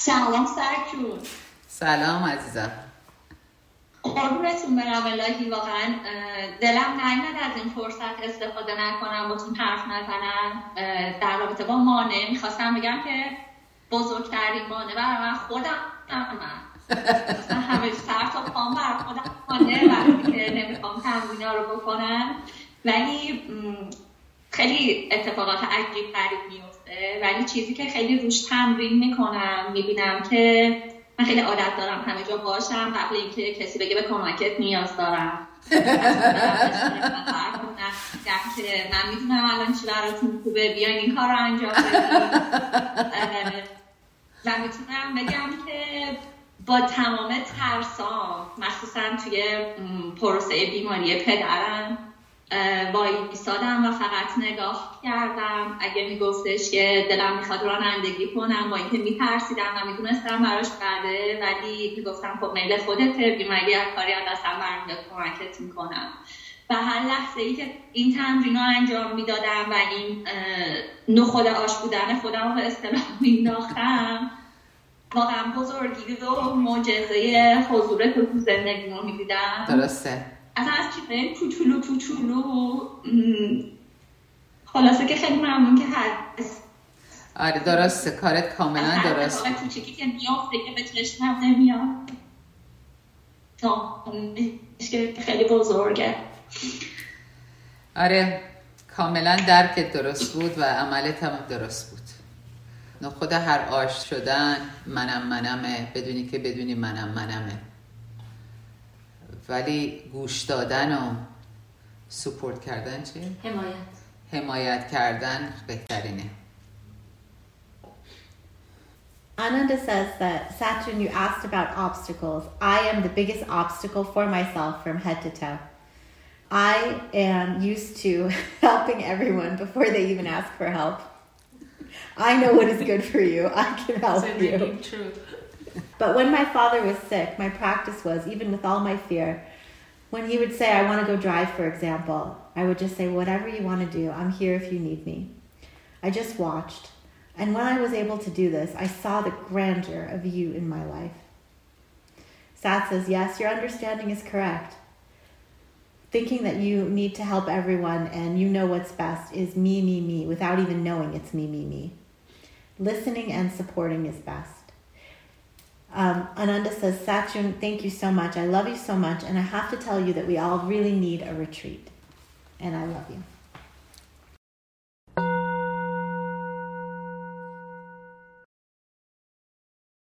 سلام سرجون. سلام عزیزم. قربونتون برم. الهی واقعا دلم نیامد از این فرصت استفاده نکنم باتون حرف نزنم در رابطه با مانع. میخواستم بگم که بزرگترین مانع برای من خودم مثلا همه سر تا پام بر خودم مانع وقتی که نمیخوام تمرین‌ها رو بکنم، ولی خیلی اتفاقات عجیب غریب میفته. ولی چیزی که خیلی روش تمرین میکنم میبینم که من خیلی عادت دارم همه جا باشم قبل اینکه کسی بگه به کمکت نیاز دارم. که من میدونم الان چی براتون خوبه، بیاین این کار رو انجام بدید. و میتونم بگم که با تمام ترسام مخصوصا توی پروسه بیماری پدرم وایسادم و فقط نگاه کردم. اگه میگفتش که دلم میخواد رانندگی کنم با اینکه میترسیدم و میدونستم براش بده، ولی میگفتم خب میل خودته، بیماری از کاری از دستم برمیاد کمکت میکنم. و هر لحظه ای که این تمرین رو انجام میدادم و این نخود آش بودن خودم رو به اصطلاح مینداختم، واقعا بزرگی و معجزه حضور تو زندگیمو میدیدم. درسته. اصلا از چیزای کوچولو خلاصه که خیلی ممنون که هست. آره درسته، کارت کاملا درست. اصلا کوچیکی که میافته که به چشمم نمیاد که خیلی بزرگه. آره کاملا درکت درست بود و عملت هم درست بود. نخود هر آش شدن منمه بدونی که بدونی منمه، ولی گوش دادن و سپورت کردن چی؟ حمایت کردن بهترینه. Ananda says that, Satchin, you asked about obstacles. I am the biggest obstacle for myself from head to toe. I am used to helping everyone before they even ask for help. I know what is good for you. I can help you. True. But when my father was sick, my practice was, even with all my fear, when he would say, I want to go drive, for example, I would just say, whatever you want to do, I'm here if you need me. I just watched. And when I was able to do this, I saw the grandeur of you in my life. Sat says, yes, your understanding is correct. Thinking that you need to help everyone and you know what's best is me, without even knowing it's me. Listening and supporting is best. Ananda says, Satchun, thank you so much. I love you so much. And I have to tell you that we all really need a retreat. And I love you.